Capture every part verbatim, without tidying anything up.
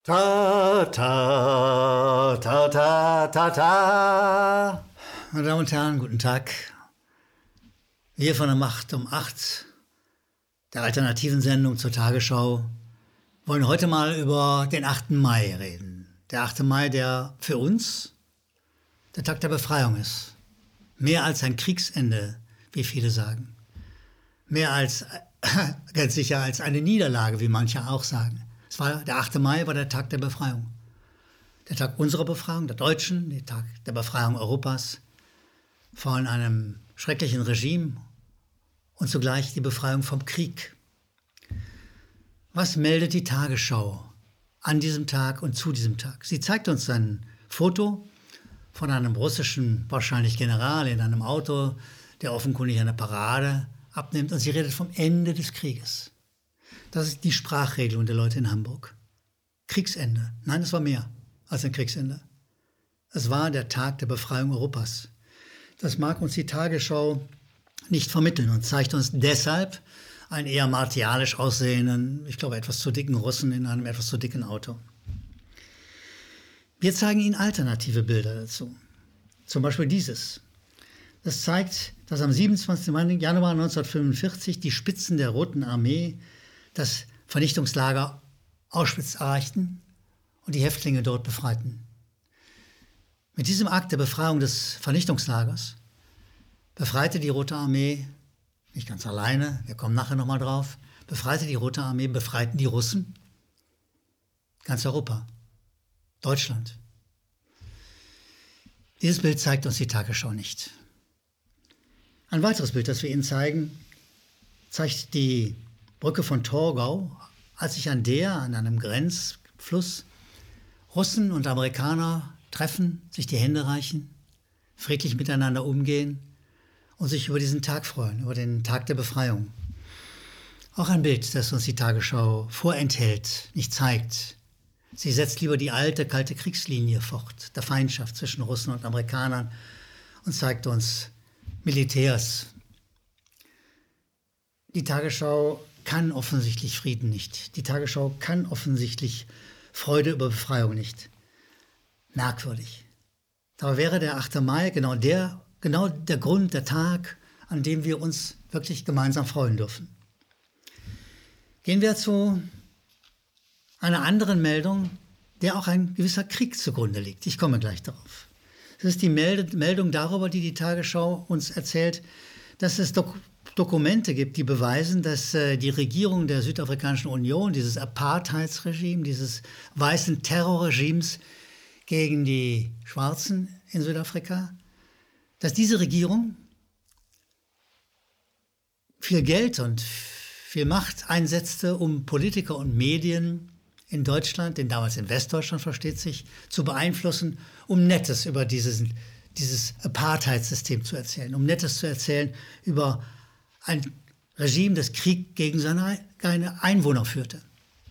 Ta, ta, ta, ta, ta, ta. Meine Damen und Herren, guten Tag. Wir von der Macht um acht, der alternativen Sendung zur Tagesschau, wollen heute mal über den achten Mai reden. Der achte Mai, der für uns der Tag der Befreiung ist. Mehr als ein Kriegsende, wie viele sagen. Mehr als, ganz sicher, als eine Niederlage, wie manche auch sagen. Es war, der achte Mai war der Tag der Befreiung. Der Tag unserer Befreiung, der Deutschen, der Tag der Befreiung Europas von einem schrecklichen Regime und zugleich die Befreiung vom Krieg. Was meldet die Tagesschau an diesem Tag und zu diesem Tag? Sie zeigt uns ein Foto von einem russischen, wahrscheinlich General, in einem Auto, der offenkundig eine Parade abnimmt, und sie redet vom Ende des Krieges. Das ist die Sprachregelung der Leute in Hamburg. Kriegsende. Nein, es war mehr als ein Kriegsende. Es war der Tag der Befreiung Europas. Das mag uns die Tagesschau nicht vermitteln und zeigt uns deshalb einen eher martialisch aussehenden, ich glaube etwas zu dicken Russen in einem etwas zu dicken Auto. Wir zeigen Ihnen alternative Bilder dazu. Zum Beispiel dieses. Das zeigt, dass am siebenundzwanzigsten Januar neunzehnhundertfünfundvierzig die Spitzen der Roten Armee das Vernichtungslager Auschwitz erreichten und die Häftlinge dort befreiten. Mit diesem Akt der Befreiung des Vernichtungslagers befreite die Rote Armee, nicht ganz alleine, wir kommen nachher nochmal drauf, befreite die Rote Armee, befreiten die Russen ganz Europa, Deutschland. Dieses Bild zeigt uns die Tagesschau nicht. Ein weiteres Bild, das wir Ihnen zeigen, zeigt die Brücke von Torgau, als sich an der, an einem Grenzfluss, Russen und Amerikaner treffen, sich die Hände reichen, friedlich miteinander umgehen und sich über diesen Tag freuen, über den Tag der Befreiung. Auch ein Bild, das uns die Tagesschau vorenthält, nicht zeigt. Sie setzt lieber die alte, kalte Kriegslinie fort, der Feindschaft zwischen Russen und Amerikanern, und zeigt uns Militärs. Die Tagesschau kann offensichtlich Frieden nicht. Die Tagesschau kann offensichtlich Freude über Befreiung nicht. Merkwürdig. Dabei wäre der achte Mai genau der, genau der Grund, der Tag, an dem wir uns wirklich gemeinsam freuen dürfen. Gehen wir zu einer anderen Meldung, der auch ein gewisser Krieg zugrunde liegt. Ich komme gleich darauf. Es ist die Meldung darüber, die die Tagesschau uns erzählt, dass es Dok- Dokumente gibt, die beweisen, dass äh, die Regierung der Südafrikanischen Union, dieses Apartheidsregime, dieses weißen Terrorregimes gegen die Schwarzen in Südafrika, dass diese Regierung viel Geld und viel Macht einsetzte, um Politiker und Medien in Deutschland, denn damals in Westdeutschland versteht sich, zu beeinflussen, um Nettes über dieses, dieses Apartheidssystem zu erzählen, um Nettes zu erzählen über ein Regime, das Krieg gegen seine Einwohner führte.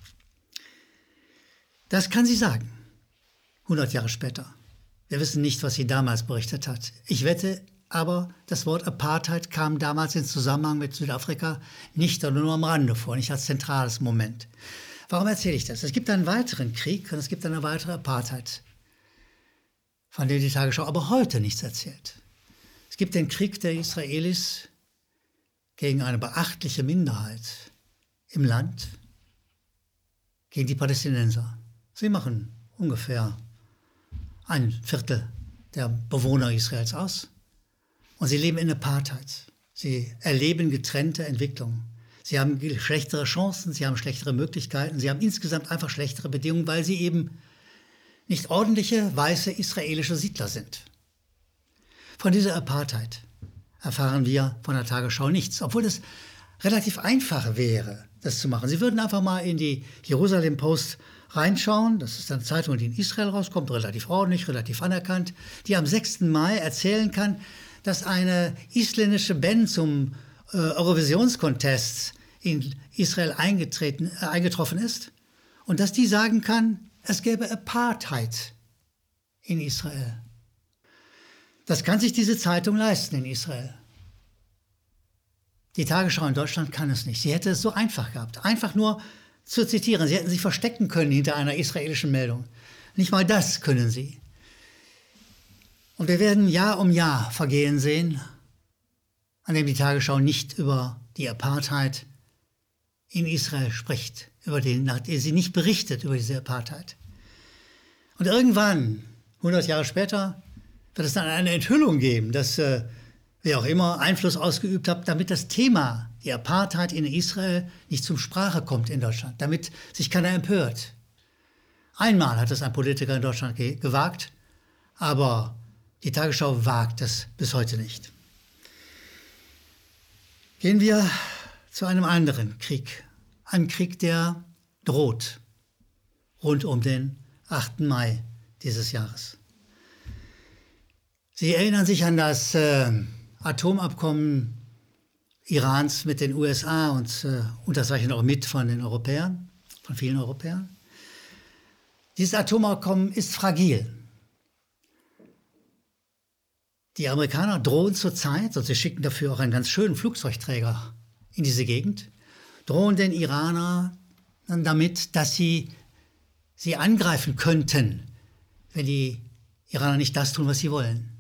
Das kann sie sagen, hundert Jahre später. Wir wissen nicht, was sie damals berichtet hat. Ich wette aber, das Wort Apartheid kam damals in Zusammenhang mit Südafrika nicht oder nur am Rande vor, nicht als zentrales Moment. Warum erzähle ich das? Es gibt einen weiteren Krieg und es gibt eine weitere Apartheid, von der die Tagesschau aber heute nichts erzählt. Es gibt den Krieg der Israelis gegen eine beachtliche Minderheit im Land, gegen die Palästinenser. Sie machen ungefähr ein Viertel der Bewohner Israels aus und sie leben in Apartheid. Sie erleben getrennte Entwicklungen. Sie haben schlechtere Chancen, sie haben schlechtere Möglichkeiten, sie haben insgesamt einfach schlechtere Bedingungen, weil sie eben nicht ordentliche, weiße israelische Siedler sind. Von dieser Apartheid erfahren wir von der Tagesschau nichts, obwohl es relativ einfach wäre, das zu machen. Sie würden einfach mal in die Jerusalem Post reinschauen, das ist eine Zeitung, die in Israel rauskommt, relativ ordentlich, relativ anerkannt, die am sechsten Mai erzählen kann, dass eine isländische Band zum äh, Eurovisions-Contest in Israel eingetreten, äh, eingetroffen ist und dass die sagen kann, es gäbe Apartheid in Israel. Das kann sich diese Zeitung leisten in Israel. Die Tagesschau in Deutschland kann es nicht. Sie hätte es so einfach gehabt. Einfach nur zu zitieren. Sie hätten sich verstecken können hinter einer israelischen Meldung. Nicht mal das können sie. Und wir werden Jahr um Jahr vergehen sehen, an dem die Tagesschau nicht über die Apartheid in Israel spricht, über den, nach der sie nicht berichtet über diese Apartheid. Und irgendwann, hundert Jahre später, wird es dann eine Enthüllung geben, dass äh, wer auch immer Einfluss ausgeübt hat, damit das Thema, die Apartheid in Israel, nicht zum Sprache kommt in Deutschland, damit sich keiner empört. Einmal hat es ein Politiker in Deutschland ge- gewagt, aber die Tagesschau wagt es bis heute nicht. Gehen wir zu einem anderen Krieg. Ein Krieg, der droht, rund um den achten Mai dieses Jahres. Sie erinnern sich an das äh, Atomabkommen Irans mit den U S A und äh, unterzeichnet auch mit von den Europäern, von vielen Europäern. Dieses Atomabkommen ist fragil. Die Amerikaner drohen zurzeit, und sie schicken dafür auch einen ganz schönen Flugzeugträger in diese Gegend, drohen den Iranern damit, dass sie sie angreifen könnten, wenn die Iraner nicht das tun, was sie wollen.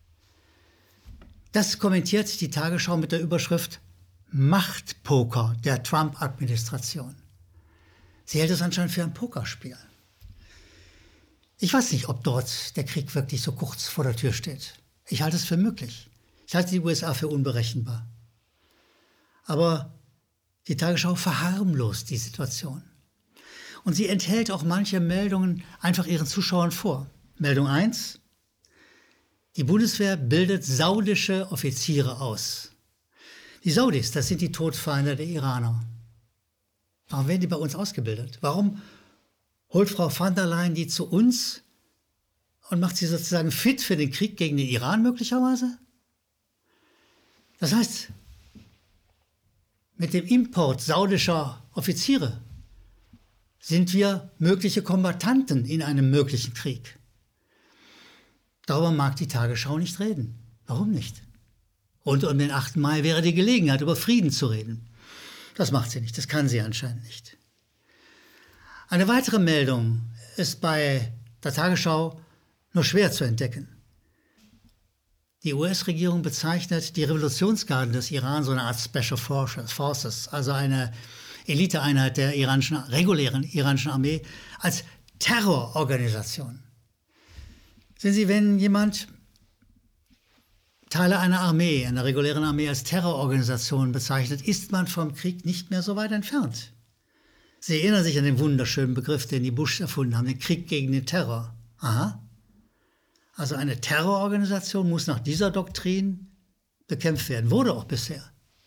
Das kommentiert die Tagesschau mit der Überschrift Machtpoker der Trump-Administration. Sie hält es anscheinend für ein Pokerspiel. Ich weiß nicht, ob dort der Krieg wirklich so kurz vor der Tür steht. Ich halte es für möglich. Ich halte die U S A für unberechenbar. Aber die Tagesschau verharmlost die Situation. Und sie enthält auch manche Meldungen einfach ihren Zuschauern vor. Meldung eins. Die Bundeswehr bildet saudische Offiziere aus. Die Saudis, das sind die Todfeinde der Iraner. Warum werden die bei uns ausgebildet? Warum holt Frau von der Leyen die zu uns und macht sie sozusagen fit für den Krieg gegen den Iran möglicherweise? Das heißt, mit dem Import saudischer Offiziere sind wir mögliche Kombattanten in einem möglichen Krieg. Darüber mag die Tagesschau nicht reden. Warum nicht? Rund um den achten Mai wäre die Gelegenheit, über Frieden zu reden. Das macht sie nicht, das kann sie anscheinend nicht. Eine weitere Meldung ist bei der Tagesschau nur schwer zu entdecken. Die U S-Regierung bezeichnet die Revolutionsgarden des Iran, so eine Art Special Forces, also eine Eliteeinheit der iranischen, regulären iranischen Armee, als Terrororganisation. Sehen Sie, wenn jemand Teile einer Armee, einer regulären Armee als Terrororganisation bezeichnet, ist man vom Krieg nicht mehr so weit entfernt. Sie erinnern sich an den wunderschönen Begriff, den die Bush erfunden haben, den Krieg gegen den Terror. Aha. Also eine Terrororganisation muss nach dieser Doktrin bekämpft werden, wurde auch bisher.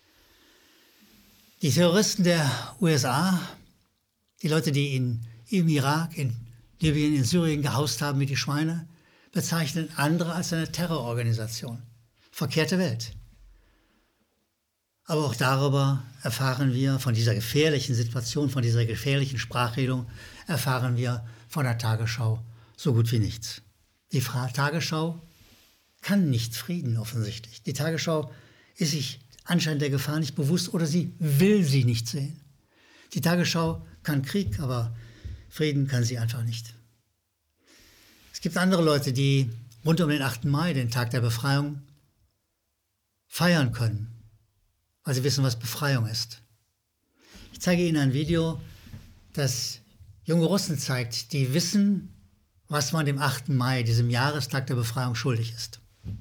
Die Terroristen der U S A, die Leute, die in, im Irak, in Libyen, in Syrien gehaust haben wie die Schweine, bezeichnen andere als eine Terrororganisation. Verkehrte Welt. Aber auch darüber erfahren wir, von dieser gefährlichen Situation, von dieser gefährlichen Sprachredung, erfahren wir von der Tagesschau so gut wie nichts. Die Tagesschau kann nicht Frieden offensichtlich. Die Tagesschau ist sich anscheinend der Gefahr nicht bewusst oder sie will sie nicht sehen. Die Tagesschau kann Krieg, aber Frieden kann sie einfach nicht. Es gibt andere Leute, die rund um den achten Mai, den Tag der Befreiung, feiern können, weil sie wissen, was Befreiung ist. Ich zeige Ihnen ein Video, das junge Russen zeigt, die wissen, was man dem achten Mai, diesem Jahrestag der Befreiung, schuldig ist.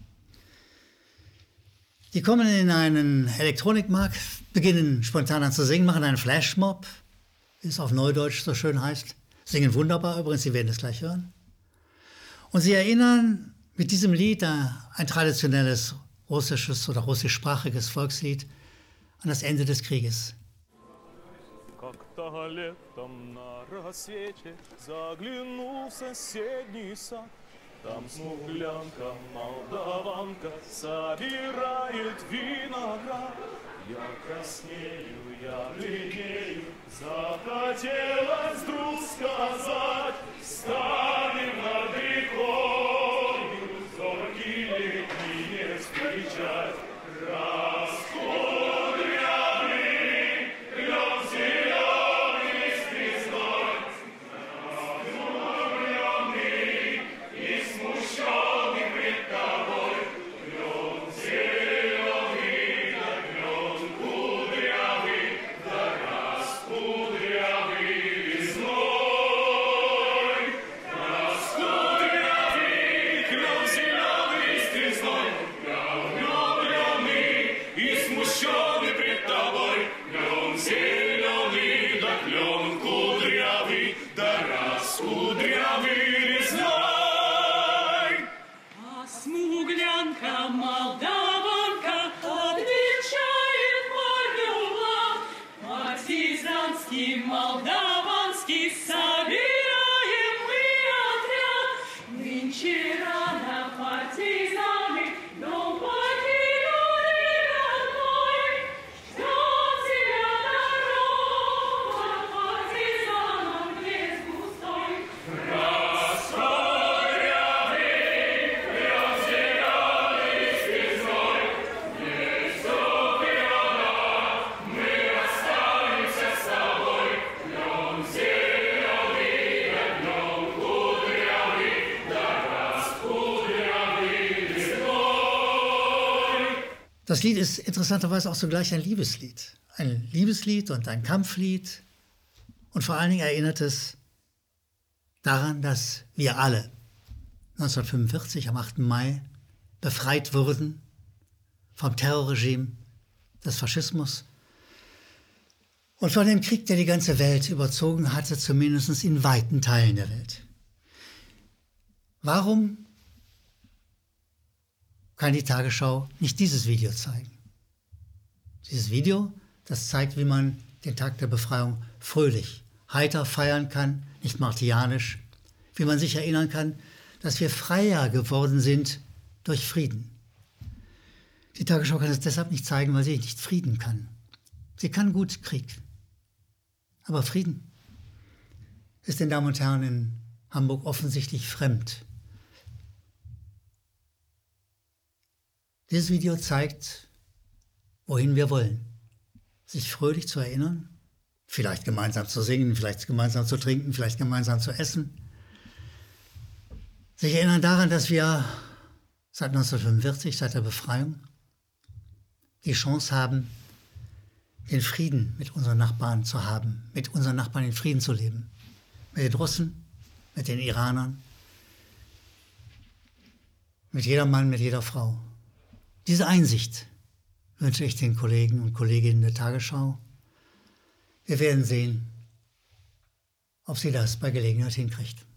Die kommen in einen Elektronikmarkt, beginnen spontan an zu singen, machen einen Flashmob, wie es auf Neudeutsch so schön heißt, singen wunderbar übrigens, Sie werden es gleich hören. Und sie erinnern mit diesem Lied, ein traditionelles russisches oder russischsprachiges Volkslied, an das Ende des Krieges. Как-то летом на рассвете заглянул в соседний сад. Там смуглянка, молдаванка собирает виноград. Я краснею, я бледнею, захотелось вдруг сказать: станем над рекою, зоркий летний встречать. Раскудрявый, клен зеленый, раскудрявый знай. А смуглянка, молдаванка отвечает Марьюла. Партизанский, молдаванский собираем мы отряд. Нынче рано партизаны дом покинули родной. Ждет тебя дорога партизанам лес густой. Das Lied ist interessanterweise auch zugleich ein Liebeslied. Ein Liebeslied und ein Kampflied. Und vor allen Dingen erinnert es daran, dass wir alle neunzehnhundertfünfundvierzig am achten Mai befreit wurden vom Terrorregime des Faschismus und von dem Krieg, der die ganze Welt überzogen hatte, zumindest in weiten Teilen der Welt. Warum kann die Tagesschau nicht dieses Video zeigen? Dieses Video, das zeigt, wie man den Tag der Befreiung fröhlich, heiter feiern kann, nicht martianisch, wie man sich erinnern kann, dass wir freier geworden sind durch Frieden. Die Tagesschau kann es deshalb nicht zeigen, weil sie nicht Frieden kann. Sie kann gut Krieg, aber Frieden ist den Damen und Herren in Hamburg offensichtlich fremd. Dieses Video zeigt, wohin wir wollen. Sich fröhlich zu erinnern, vielleicht gemeinsam zu singen, vielleicht gemeinsam zu trinken, vielleicht gemeinsam zu essen. Sich erinnern daran, dass wir seit neunzehnhundertfünfundvierzig, seit der Befreiung, die Chance haben, den Frieden mit unseren Nachbarn zu haben, mit unseren Nachbarn in Frieden zu leben. Mit den Russen, mit den Iranern, mit jeder Mann, mit jeder Frau. Diese Einsicht wünsche ich den Kollegen und Kolleginnen der Tagesschau. Wir werden sehen, ob sie das bei Gelegenheit hinkriegt.